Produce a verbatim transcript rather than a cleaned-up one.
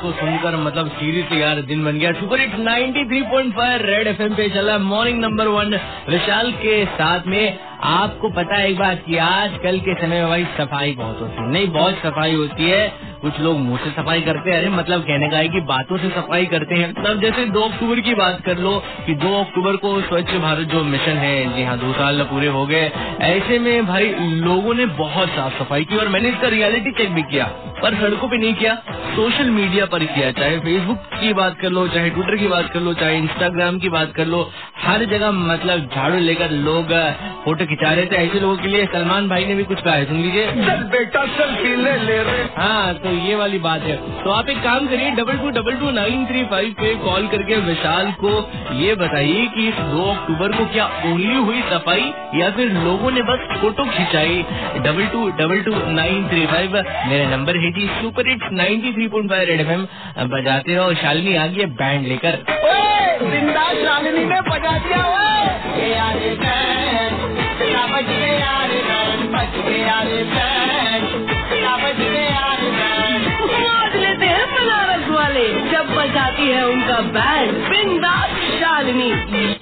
को सुनकर मतलब सीरियसली यार दिन बन गया। Super hit ninety three point five red FM पे चला मॉर्निंग नंबर वन विशाल के साथ में। आपको पता है एक बात कि आजकल के समय में भाई सफाई बहुत होती है, नहीं बहुत सफाई होती है। कुछ लोग मुंह से सफाई करते हैं, अरे मतलब कहने का है कि बातों से सफाई करते हैं। तब जैसे दो अक्टूबर की बात कर लो कि दो अक्टूबर को स्वच्छ भारत जो मिशन है, जी हाँ दो साल पूरे हो गए। ऐसे में भाई लोगों ने बहुत साफ सफाई की और मैंने इसका रियलिटी चेक भी किया, पर सड़कों पे नहीं किया, सोशल मीडिया पर किया। चाहे फेसबुक की बात कर लो, चाहे ट्विटर की बात कर लो, चाहे इंस्टाग्राम की बात कर लो, हर जगह मतलब झाड़ू लेकर लोग फोटो खिंचा रहे थे। ऐसे लोगों के लिए सलमान भाई ने भी कुछ कहा है, सुन लीजिए। चल बेटा सेल्फी ले ले रे। हाँ तो ये वाली बात है। तो आप एक काम करिए, double two double two nine three five पे कॉल करके विशाल को ये बताइए कि इस दो अक्टूबर को क्या ओनली हुई सफाई या फिर लोगों ने बस फोटो खिंचाई। Double two double two nine three five मेरा नंबर है जी। Super hit ninety three point five red FM बजाते रहो। शालिनी आ गई है बैंड लेकर। जिंदा शालिनी ने बजा दिया। जब बजाती है उनका बैंड बिंदास शालिनी।